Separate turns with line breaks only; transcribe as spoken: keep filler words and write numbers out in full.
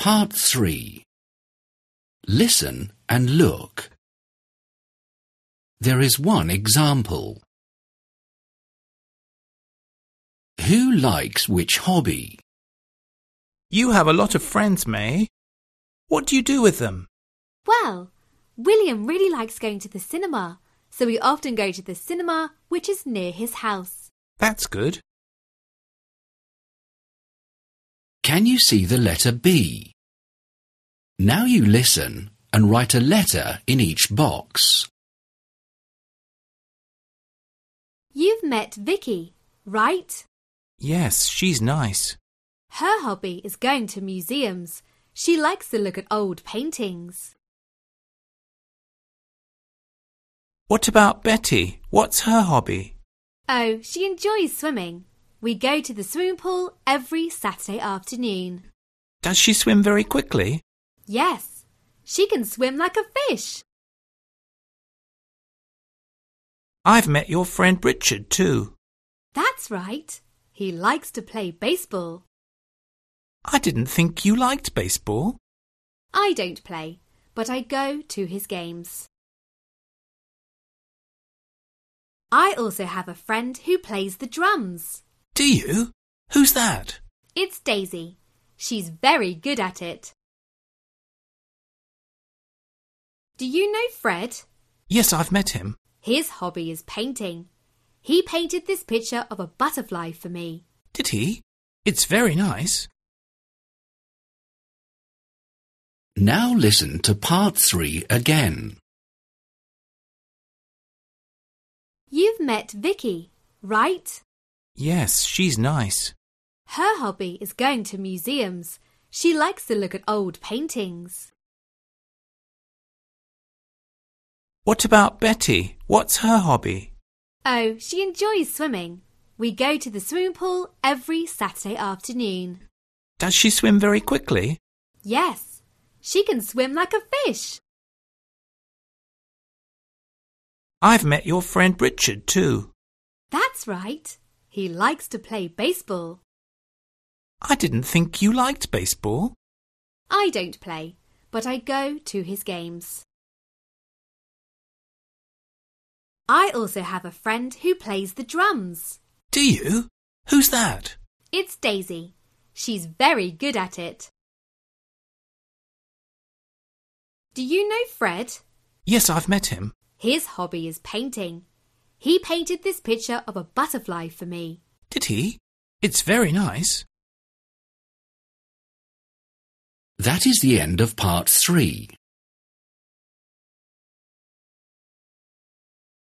Part three. Listen and look. There is one example. Who likes which hobby?
You have a lot of friends, May. What do you do with them?
Well, William really likes going to the cinema, so we often go to the cinema which is near his house.
That's good.
Can you see the letter B? Now you listen and write a letter in each box.
You've met Vicky, right?
Yes, she's nice.
Her hobby is going to museums. She likes to look at old paintings.
What about Betty? What's her hobby?
Oh, she enjoys swimming. We go to the swimming pool every Saturday afternoon.
Does she swim very quickly?
Yes, she can swim like a fish.
I've met your friend Richard too.
That's right. He likes to play baseball.
I didn't think you liked baseball.
I don't play, but I go to his games. I also have a friend who plays the drums.
Do you? Who's that?
It's Daisy. She's very good at it. Do you know Fred?
Yes, I've met him.
His hobby is painting. He painted this picture of a butterfly for me.
Did he? It's very nice.
Now listen to part three again.
You've met Vicky, right?
Yes, she's nice.
Her hobby is going to museums. She likes to look at old paintings.
What about Betty? What's her hobby?
Oh, she enjoys swimming. We go to the swimming pool every Saturday afternoon.
Does she swim very quickly?
Yes, she can swim like a fish.
I've met your friend Richard too.
That's right. He likes to play baseball.
I didn't think you liked baseball.
I don't play, but I go to his games. I also have a friend who plays the drums.
Do you? Who's that?
It's Daisy. She's very good at it. Do you know Fred?
Yes, I've met him.
His hobby is painting. He painted this picture of a butterfly for me.
Did he? It's very nice.
That is the end of part three.